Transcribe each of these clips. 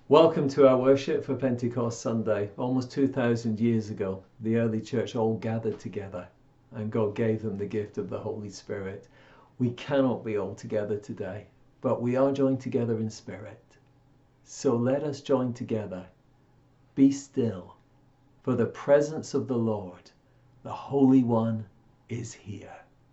Welcome to our worship for Pentecost Sunday. Almost 2,000 years ago, the early church all gathered together and God gave them the gift of the Holy Spirit. We cannot be all together today, but we are joined together in spirit. So let us join together. Be still, for the presence of the Lord, the Holy One, is here.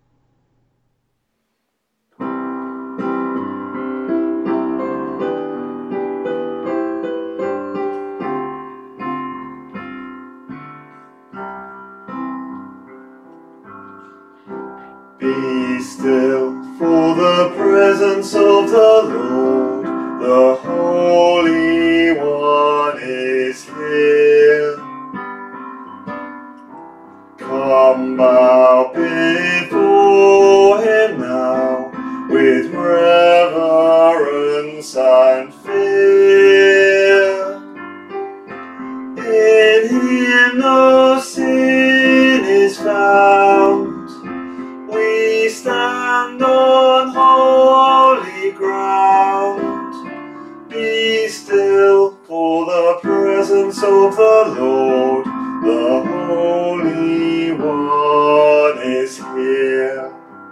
Be still, for the presence of the Lord, the Holy One is here. Come bow before him now, with reverence and fear. In him no sin is found. We stand on holy ground. Be still, for the presence of the Lord, the Holy One is here.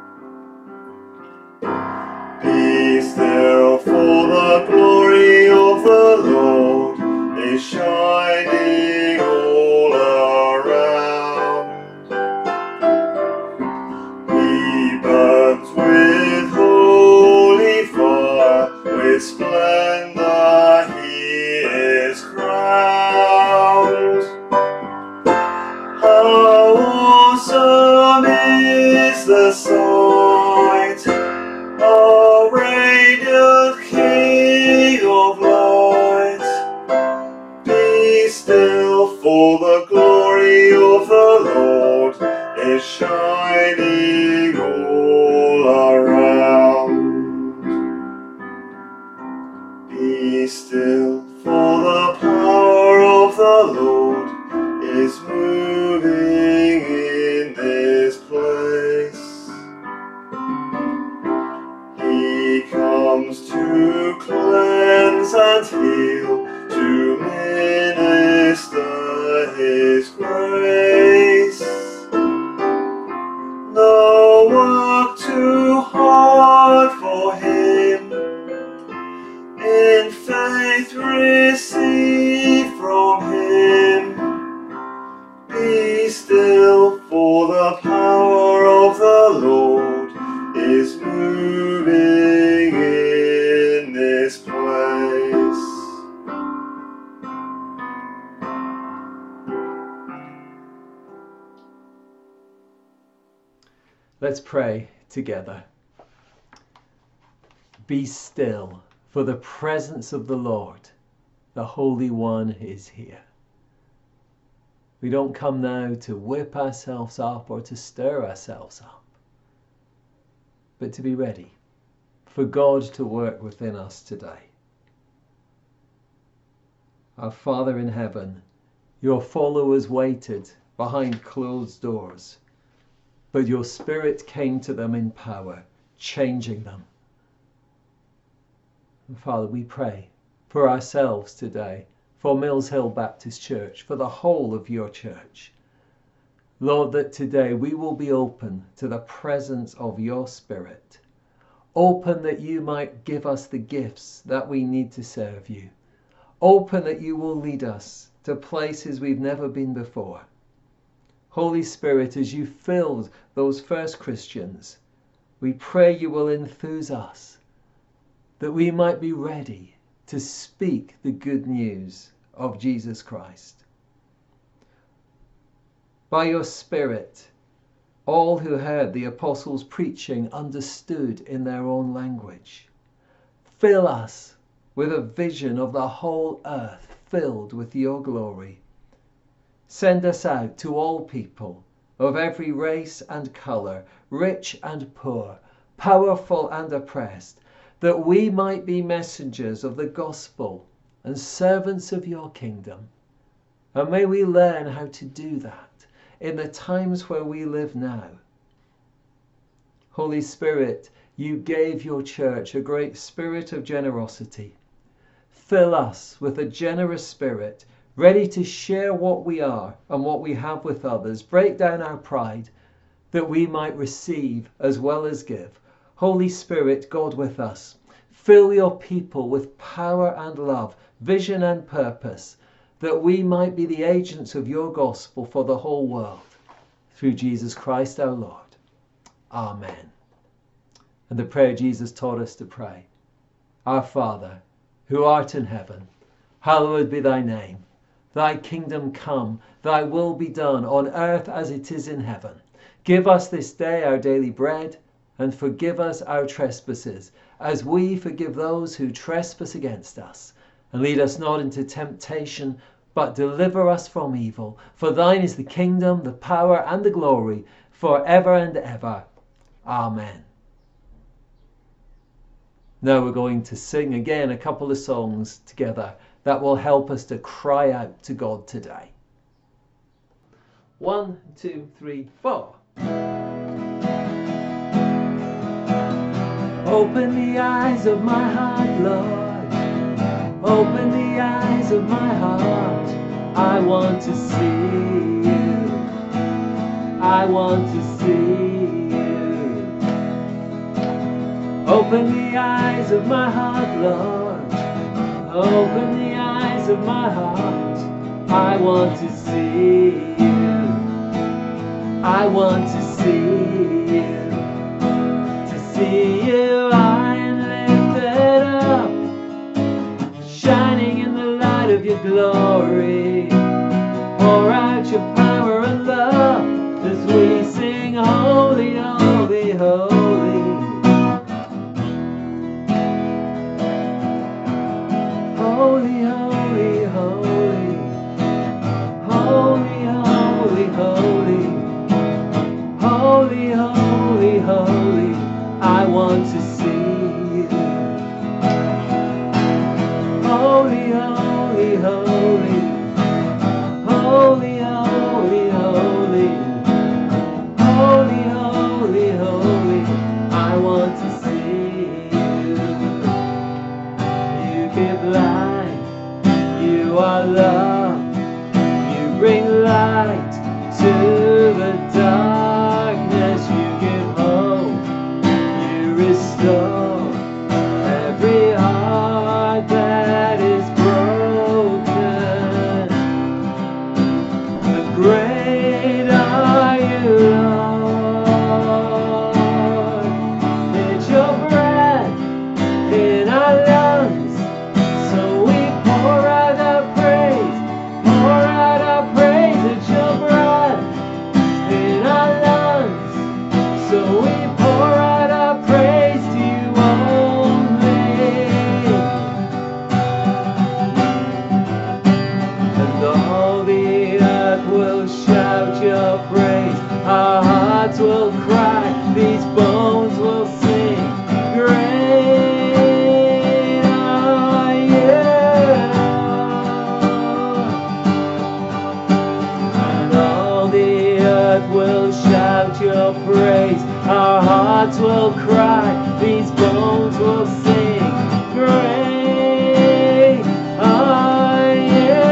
Be still, for the glory of the Lord is shining all around. He burns with holy fire, with splendor he is crowned. How awesome is the sight, a radiant King of light. Be still, for the glory of the Lord is shining all around. Be still, for the power of the Lord is moving in this place. He comes to cleanse and heal, to minister his grace. No work too hard for him. In faith receive from him. Be still, for the power of the Lord is moving in this place. Let's pray together. Be still, for the presence of the Lord, the Holy One, is here. We don't come now to whip ourselves up or to stir ourselves up, but to be ready for God to work within us today. Our Father in heaven, your followers waited behind closed doors, but your Spirit came to them in power, changing them. And Father, we pray for ourselves today, for Mills Hill Baptist Church, for the whole of your church. Lord, that today we will be open to the presence of your Spirit. Open that you might give us the gifts that we need to serve you. Open that you will lead us to places we've never been before. Holy Spirit, as you filled those first Christians, we pray you will enthuse us, that we might be ready to speak the good news of Jesus Christ. By your Spirit, all who heard the apostles' preaching understood in their own language. Fill us with a vision of the whole earth filled with your glory. Send us out to all people of every race and colour, rich and poor, powerful and oppressed, that we might be messengers of the gospel and servants of your kingdom. And may we learn how to do that in the times where we live now. Holy Spirit, you gave your church a great spirit of generosity. fill us with a generous spirit, ready to share what we are and what we have with others. Break down our pride, that we might receive as well as give. Holy Spirit, God with us, fill your people with power and love, vision and purpose, that we might be the agents of your gospel for the whole world. Through Jesus Christ our Lord. Amen. And the prayer Jesus taught us to pray. Our Father, who art in heaven, hallowed be thy name. Thy kingdom come, thy will be done on earth as it is in heaven. Give us this day our daily bread, and forgive us our trespasses, as we forgive those who trespass against us. And lead us not into temptation, but deliver us from evil. For thine is the kingdom, the power, and the glory, forever and ever. Amen. Now we're going to sing again a couple of songs together that will help us to cry out to God today. 1, 2, 3, 4. Open the eyes of my heart, Lord. Open the eyes of my heart. I want to see you. I want to see you. Open the eyes of my heart, Lord. Open the eyes of my heart. I want to see you. I want to see you. To see you high and lifted up, shining in the light of your glory. Pour out your power and love as we sing holy, holy, holy. Holy, holy, holy. Holy, holy, holy. Holy, holy, holy. I want to see you. Holy, holy, holy. Holy, holy, holy. Holy, holy, holy. I want to see you. You give life. You are love. You bring light to the darkness. You give hope. You restore every heart that is broken. The great are you, Lord. It's your breath in our lungs, so we pour out our praise. Pour out our praise. It's your breath in our lungs, so we pour out our praise to you only. And all the earth will shout your praise. Our hearts will cry, these bones will sing. Great are you. And all the earth will shout your praise. Our hearts will cry, these bones will sing. Great are you.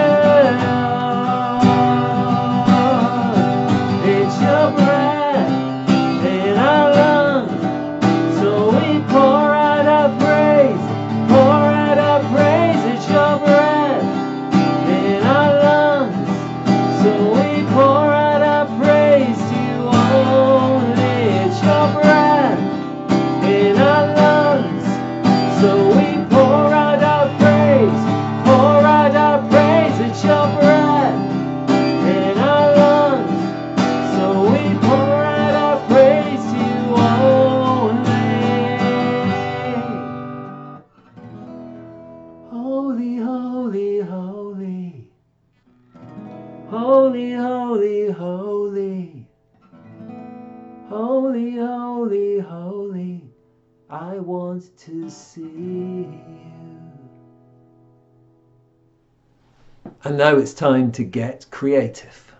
It's your breath in our lungs, so we pour out our praise. Pour out our praise. It's your breath in our lungs, so we pour out our praise to you only. It's your breath in our lungs, so we pour out our praise. Pour out our praise. It's your breath in our lungs, so we pour out our praise to you only. Holy, holy, holy. Holy, holy, holy. Holy, holy, holy. I want to see you. And now it's time to get creative.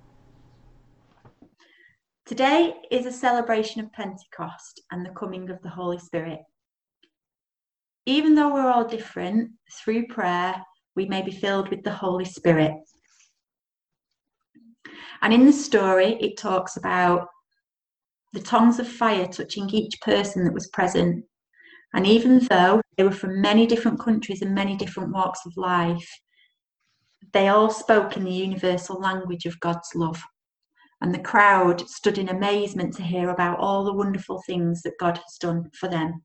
Today is a celebration of Pentecost and the coming of the Holy Spirit. even though we're all different, through prayer, we may be filled with the Holy Spirit. And in the story, it talks about the tongues of fire touching each person that was present. And even though they were from many different countries and many different walks of life, they all spoke in the universal language of God's love. And the crowd stood in amazement to hear about all the wonderful things that God has done for them.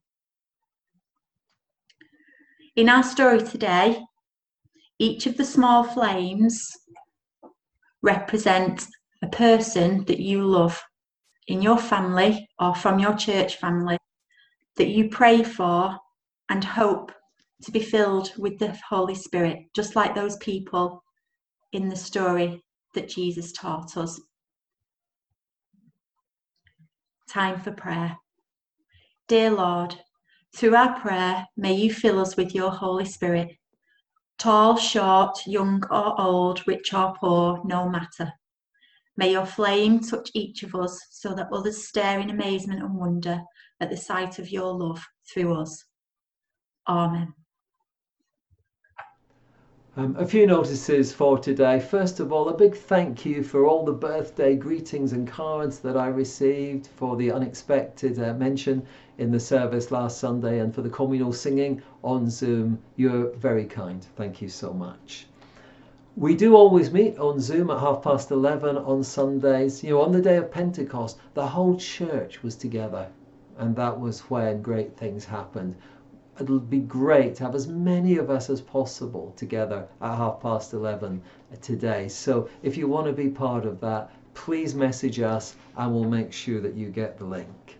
In our story today, each of the small flames represent a person that you love in your family or from your church family that you pray for and hope to be filled with the Holy Spirit, just like those people in the story that Jesus taught us. Time for prayer. Dear Lord, through our prayer, may you fill us with your Holy Spirit. Tall, short, young or old, rich or poor, no matter. May your flame touch each of us so that others stare in amazement and wonder at the sight of your love through us. Amen. A few notices for today. First of all, a big thank you for all the birthday greetings and cards that I received, for the unexpected mention in the service last Sunday, and for the communal singing on Zoom. You're very kind. Thank you so much. We do always meet on Zoom at 11:30 on Sundays. You know, on the day of Pentecost, the whole church was together, and that was when great things happened. It'll be great to have as many of us as possible together at 11:30 today. So if you want to be part of that, please message us and we'll make sure that you get the link.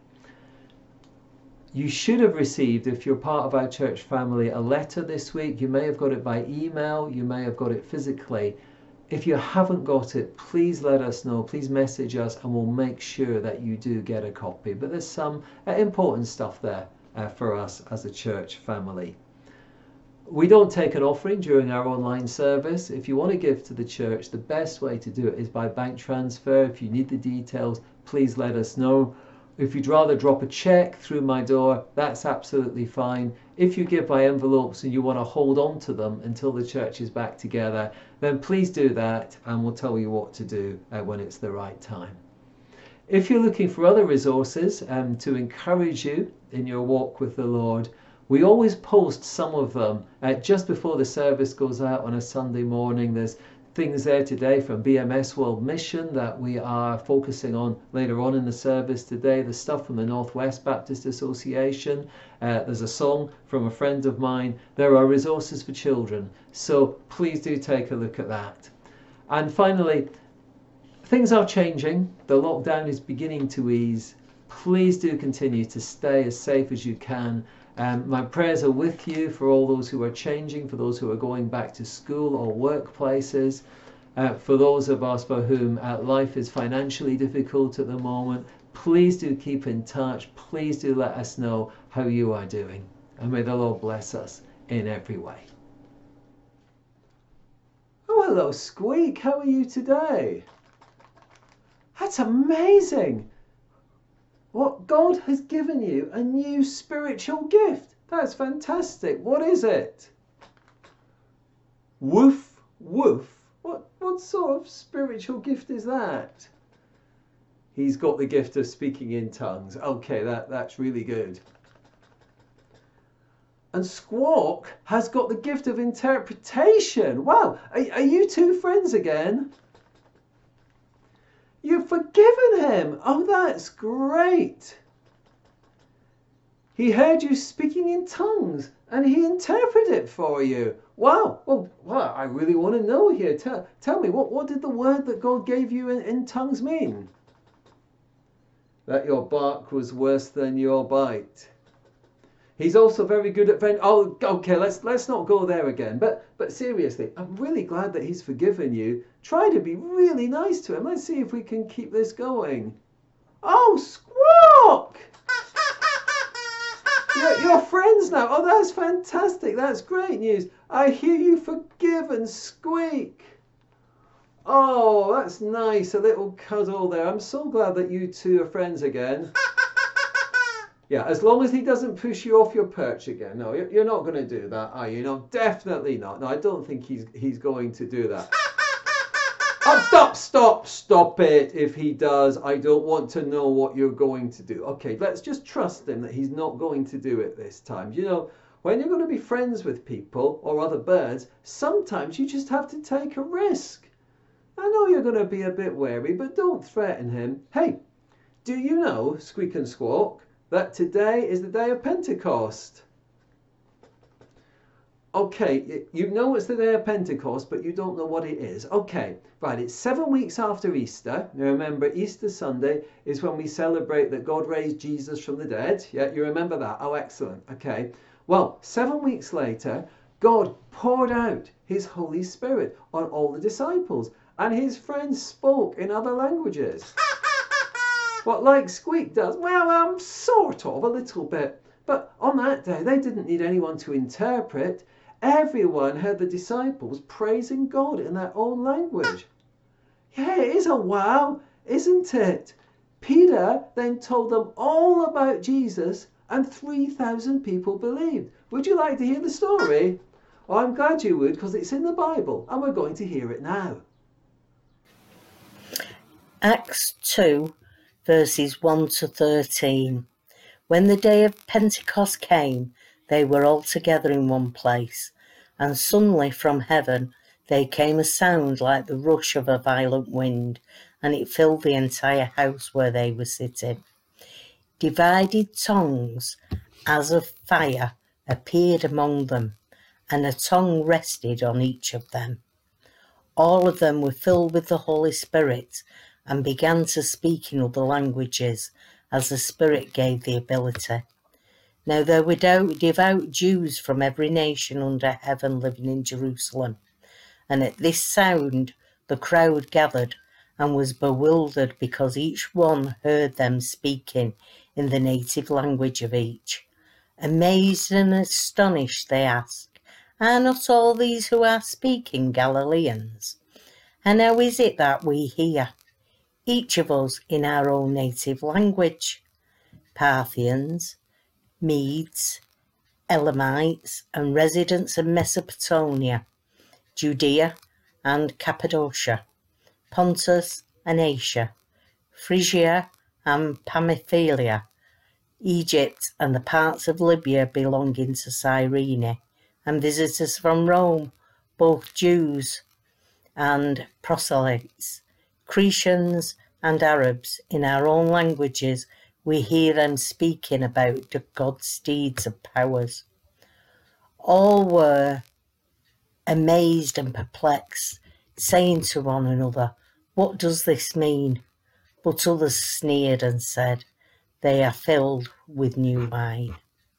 You should have received, if you're part of our church family, a letter this week. You may have got it by email, you may have got it physically. If you haven't got it, please let us know, please message us, and we'll make sure that you do get a copy. But there's some important stuff there for us as a church family. We don't take an offering during our online service. If you want to give to the church, the best way to do it is by bank transfer. If you need the details, please let us know. If you'd rather drop a check through my door, that's absolutely fine. If you give by envelopes and you want to hold on to them until the church is back together, then please do that, and we'll tell you what to do when it's the right time. If you're looking for other resources to encourage you in your walk with the Lord, we always post some of them just before the service goes out on a Sunday morning. There's things there today from BMS World Mission that we are focusing on later on in the service today. There's stuff from the Northwest Baptist Association. There's a song from a friend of mine. There are resources for children. So please do take a look at that. And finally, things are changing. The lockdown is beginning to ease. Please do continue to stay as safe as you can. My prayers are with you for all those who are changing, for those who are going back to school or workplaces, for those of us for whom life is financially difficult at the moment. Please do keep in touch. Please do let us know how you are doing. And may the Lord bless us in every way. Oh, hello, Squeak. How are you today? That's amazing. What, God has given you a new spiritual gift. That's fantastic. What is it? Woof, woof. What sort of spiritual gift is that? He's got the gift of speaking in tongues. Okay, that's really good. And Squawk has got the gift of interpretation. Wow, are you two friends again? You've forgiven him. Oh, that's great. He heard you speaking in tongues and he interpreted it for you. Wow. Well, I really want to know here. Tell me, what did the word that God gave you in tongues mean? That your bark was worse than your bite. He's also very good at oh, okay, let's not go there again. But seriously, I'm really glad that he's forgiven you. Try to be really nice to him. Let's see if we can keep this going. Oh, Squawk! You're friends now. Oh, that's fantastic. That's great news. I hear you forgiven, Squeak. Oh, that's nice. A little cuddle there. I'm so glad that you two are friends again. Yeah, as long as he doesn't push you off your perch again. No, you're not going to do that, are you? No, definitely not. No, I don't think he's going to do that. Oh, stop it. If he does, I don't want to know what you're going to do. Okay, let's just trust him that he's not going to do it this time. You know, when you're going to be friends with people or other birds, sometimes you just have to take a risk. I know you're going to be a bit wary, but don't threaten him. Hey, do you know, Squeak and Squawk, that today is the day of Pentecost? Okay, you know it's the day of Pentecost, but you don't know what it is. Okay, right, it's 7 weeks after Easter. Now remember, Easter Sunday is when we celebrate that God raised Jesus from the dead. Yeah, you remember that? Oh, excellent. Okay, well, 7 weeks later, God poured out his Holy Spirit on all the disciples, and his friends spoke in other languages. What, like Squeak does? Well, sort of, a little bit. But on that day, they didn't need anyone to interpret. Everyone heard the disciples praising God in their own language. Yeah, it is a wow, isn't it? Peter then told them all about Jesus, and 3,000 people believed. Would you like to hear the story? Oh, I'm glad you would, because it's in the Bible, and we're going to hear it now. Acts 2, verses 1 to 13. When the day of Pentecost came, they were all together in one place, and suddenly from heaven there came a sound like the rush of a violent wind, and it filled the entire house where they were sitting. Divided tongues, as of fire, appeared among them, and a tongue rested on each of them. All of them were filled with the Holy Spirit and began to speak in other languages, as the Spirit gave the ability. Now there were devout Jews from every nation under heaven living in Jerusalem. And at this sound the crowd gathered and was bewildered, because each one heard them speaking in the native language of each. Amazed and astonished, they asked, "Are not all these who are speaking Galileans? And how is it that we hear, each of us in our own native language? Parthians, Medes, Elamites, and residents of Mesopotamia, Judea and Cappadocia, Pontus and Asia, Phrygia and Pamphylia, Egypt and the parts of Libya belonging to Cyrene, and visitors from Rome, both Jews and proselytes, Cretans and Arabs, in our own languages, we hear them speaking about God's deeds and powers." All were amazed and perplexed, saying to one another, "What does this mean?" But others sneered and said, "They are filled with new wine."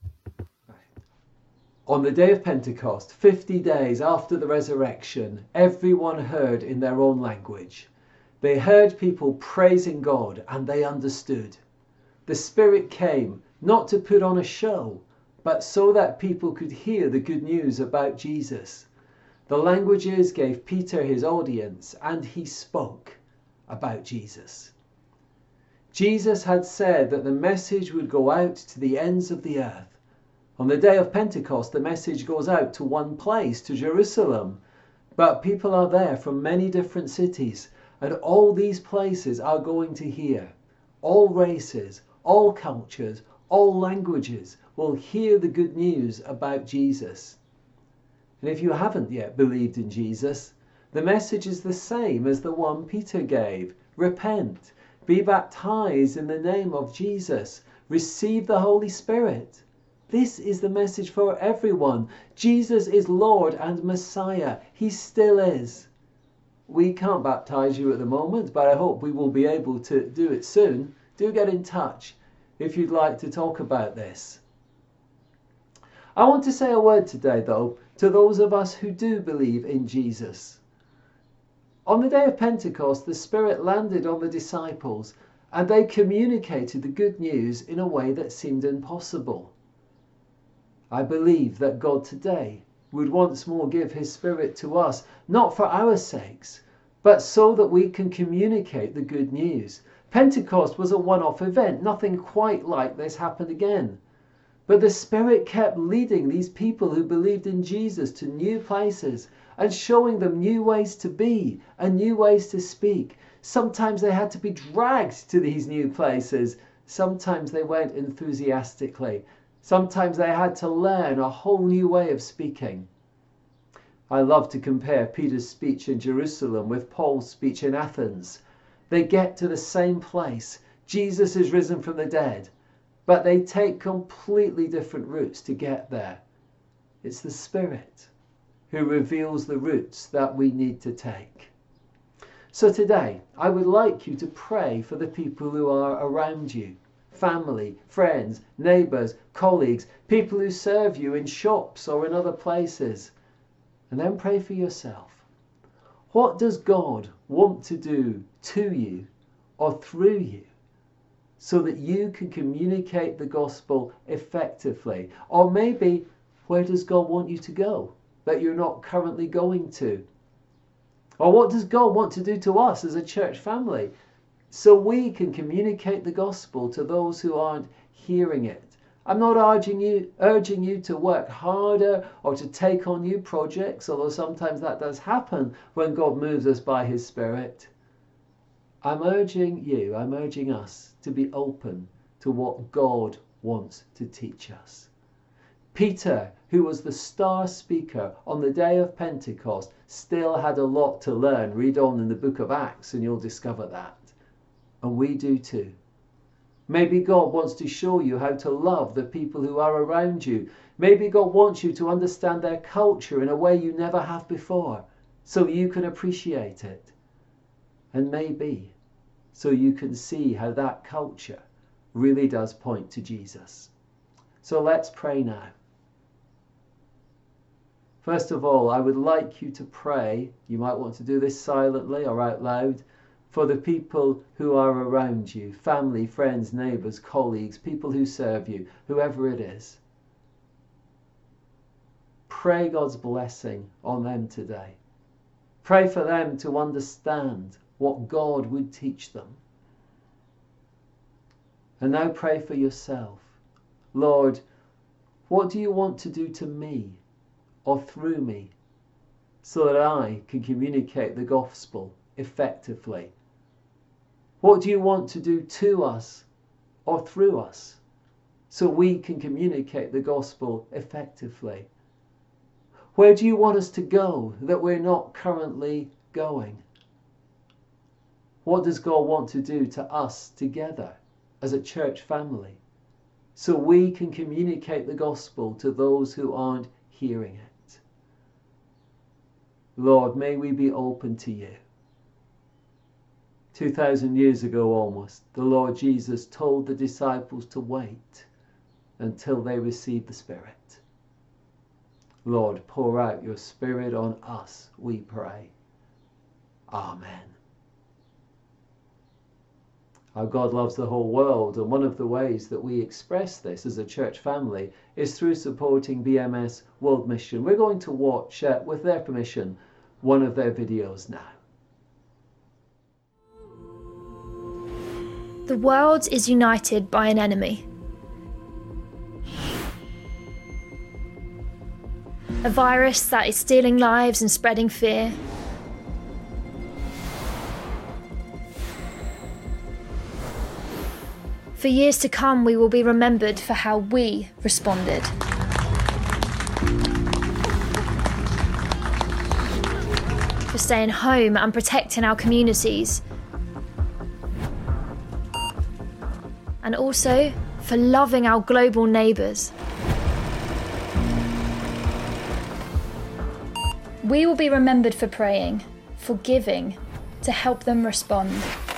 On the day of Pentecost, 50 days after the resurrection, everyone heard in their own language. They heard people praising God, and they understood. The Spirit came not to put on a show, but so that people could hear the good news about Jesus. The languages gave Peter his audience, and he spoke about Jesus. Jesus had said that the message would go out to the ends of the earth. On the day of Pentecost, the message goes out to one place, to Jerusalem. But people are there from many different cities, and all these places are going to hear. All races, all cultures, all languages will hear the good news about Jesus. And if you haven't yet believed in Jesus, the message is the same as the one Peter gave. Repent, be baptized in the name of Jesus, receive the Holy Spirit. This is the message for everyone. Jesus is Lord and Messiah. He still is. We can't baptize you at the moment, but I hope we will be able to do it soon. Do get in touch if you'd like to talk about this. I want to say a word today, though, to those of us who do believe in Jesus. On the day of Pentecost, the Spirit landed on the disciples, and they communicated the good news in a way that seemed impossible. I believe that God today would once more give his Spirit to us, not for our sakes, but so that we can communicate the good news, Pentecost was a one-off event. Nothing quite like this happened again. But the Spirit kept leading these people who believed in Jesus to new places and showing them new ways to be and new ways to speak. Sometimes they had to be dragged to these new places. Sometimes they went enthusiastically. Sometimes they had to learn a whole new way of speaking. I love to compare Peter's speech in Jerusalem with Paul's speech in Athens. They get to the same place. Jesus is risen from the dead. But they take completely different routes to get there. It's the Spirit who reveals the routes that we need to take. So today, I would like you to pray for the people who are around you. Family, friends, neighbours, colleagues, people who serve you in shops or in other places. And then pray for yourself. What does God want to do to you or through you, so that you can communicate the gospel effectively? Or maybe, where does God want you to go that you're not currently going to? Or what does God want to do to us as a church family so we can communicate the gospel to those who aren't hearing it? I'm not urging you to work harder or to take on new projects, although sometimes that does happen when God moves us by his Spirit. I'm urging us to be open to what God wants to teach us. Peter, who was the star speaker on the day of Pentecost, still had a lot to learn. Read on in the book of Acts and you'll discover that. And we do too. Maybe God wants to show you how to love the people who are around you. Maybe God wants you to understand their culture in a way you never have before, so you can appreciate it. And maybe so you can see how that culture really does point to Jesus. So let's pray now. First of all, I would like you to pray. You might want to do this silently or out loud, for the people who are around you, family, friends, neighbours, colleagues, people who serve you, whoever it is. Pray God's blessing on them today. Pray for them to understand what God would teach them. And now pray for yourself. Lord, what do you want to do to me or through me so that I can communicate the gospel effectively? What do you want to do to us or through us so we can communicate the gospel effectively? Where do you want us to go that we're not currently going? What does God want to do to us together as a church family so we can communicate the gospel to those who aren't hearing it? Lord, may we be open to you. 2,000 years ago almost, the Lord Jesus told the disciples to wait until they received the Spirit. Lord, pour out your Spirit on us, we pray. Amen. Our God loves the whole world, and one of the ways that we express this as a church family is through supporting BMS World Mission. We're going to watch, with their permission, one of their videos now. The world is united by an enemy. A virus that is stealing lives and spreading fear. For years to come, we will be remembered for how we responded. For staying home and protecting our communities. And also for loving our global neighbours. We will be remembered for praying, for giving, to help them respond.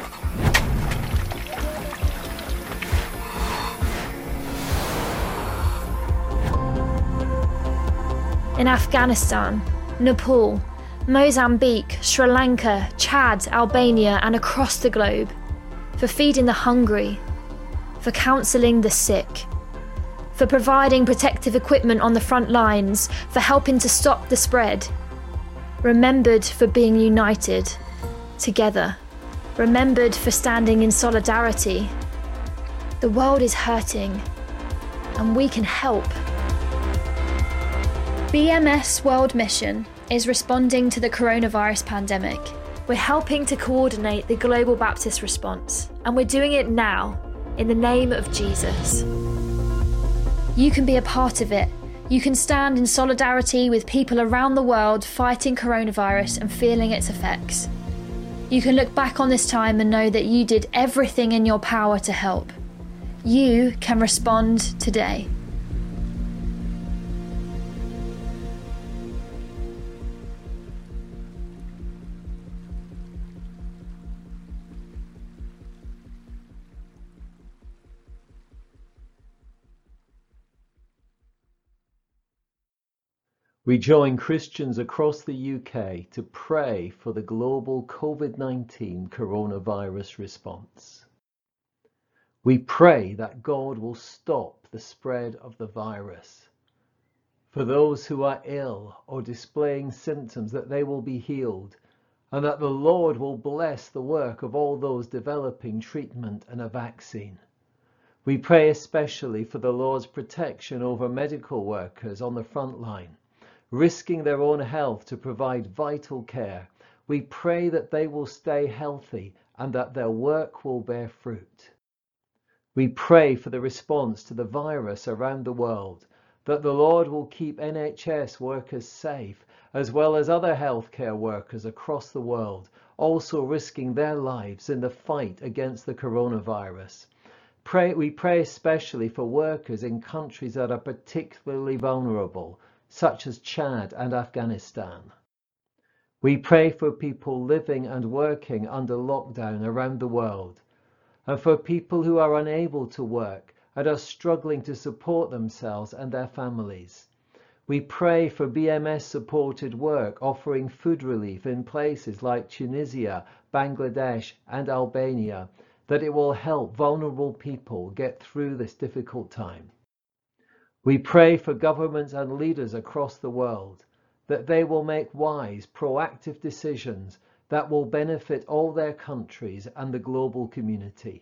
In Afghanistan, Nepal, Mozambique, Sri Lanka, Chad, Albania and across the globe, for feeding the hungry, for counselling the sick, for providing protective equipment on the front lines, for helping to stop the spread, remembered for being united, together. remembered for standing in solidarity. The world is hurting, and we can help. BMS World Mission is responding to the coronavirus pandemic. We're helping to coordinate the Global Baptist response, and we're doing it now, in the name of Jesus. You can be a part of it. You can stand in solidarity with people around the world fighting coronavirus and feeling its effects. You can look back on this time and know that you did everything in your power to help. You can respond today. We join Christians across the UK to pray for the global COVID-19 coronavirus response. We pray that God will stop the spread of the virus. For those who are ill or displaying symptoms, that they will be healed, and that the Lord will bless the work of all those developing treatment and a vaccine. We pray especially for the Lord's protection over medical workers on the front line, risking their own health to provide vital care. We pray that they will stay healthy and that their work will bear fruit. We pray for the response to the virus around the world, that the Lord will keep NHS workers safe, as well as other healthcare workers across the world, also risking their lives in the fight against the coronavirus. We pray especially for workers in countries that are particularly vulnerable, such as Chad and Afghanistan. We pray for people living and working under lockdown around the world, and for people who are unable to work and are struggling to support themselves and their families. We pray for BMS-supported work offering food relief in places like Tunisia, Bangladesh and Albania, that it will help vulnerable people get through this difficult time. We pray for governments and leaders across the world, that they will make wise, proactive decisions that will benefit all their countries and the global community.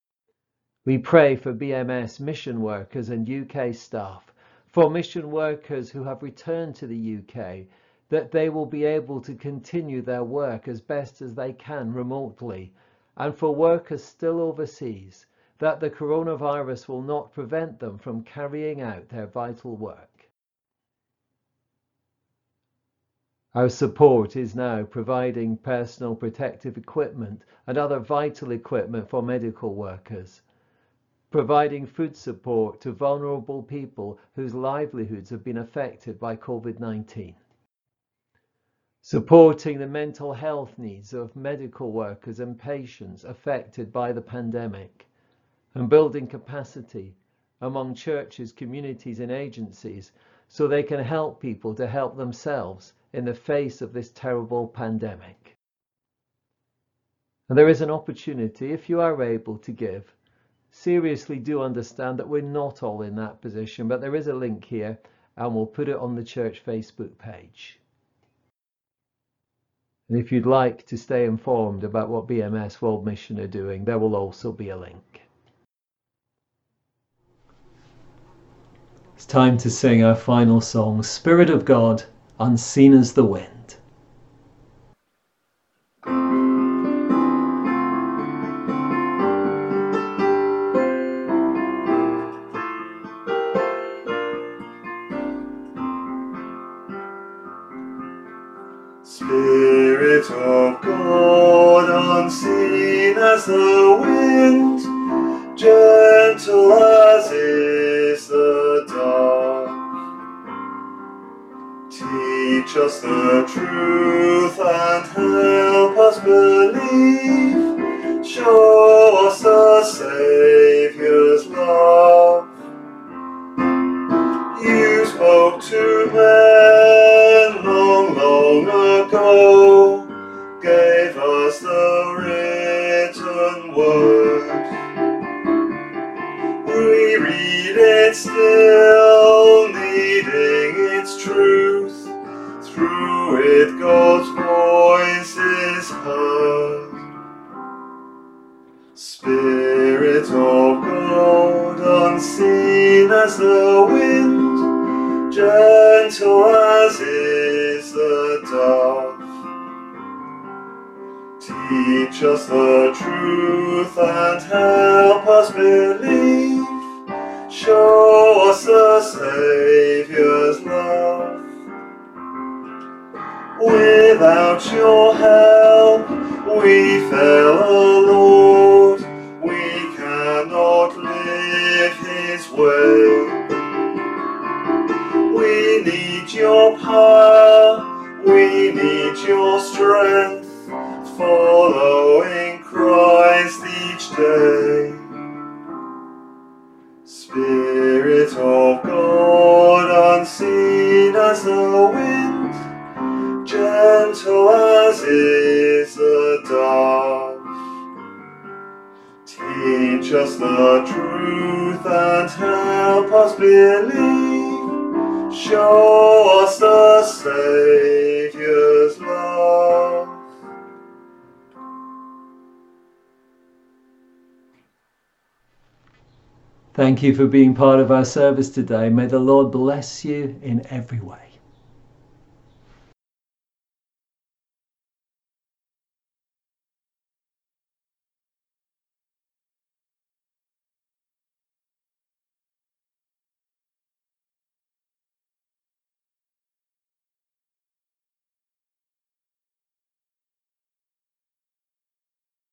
We pray for BMS mission workers and UK staff, for mission workers who have returned to the UK, that they will be able to continue their work as best as they can remotely, and for workers still overseas, that the coronavirus will not prevent them from carrying out their vital work. Our support is now providing personal protective equipment and other vital equipment for medical workers, providing food support to vulnerable people whose livelihoods have been affected by COVID-19, supporting the mental health needs of medical workers and patients affected by the pandemic, and building capacity among churches, communities and agencies so they can help people to help themselves in the face of this terrible pandemic. And there is an opportunity, if you are able to give. Seriously do understand that we're not all in that position, but there is a link here and we'll put it on the church Facebook page. And if you'd like to stay informed about what BMS World Mission are doing, there will also be a link. It's time to sing our final song, Spirit of God, Unseen as the Wind. Spirit of God, unseen as the wind, gentle as is the dark, teach us the truth and help us believe, show us the Saviour's love. You spoke to men long, long ago, gave us the written word. We read it still, needing its truth. Through it God's voice is heard. unseen as the wind, gentle as is the dove. Teach us the truth and help us believe. Show us the Saviour's love. Without your help we fail, O Lord. We cannot live His way. We need your power, we need your strength, following Christ each day. Spirit of God, unseen as the wind, gentle as is the dove. Teach us the truth and help us believe. Show us the Saviour's love. Thank you for being part of our service today. May the Lord bless you in every way.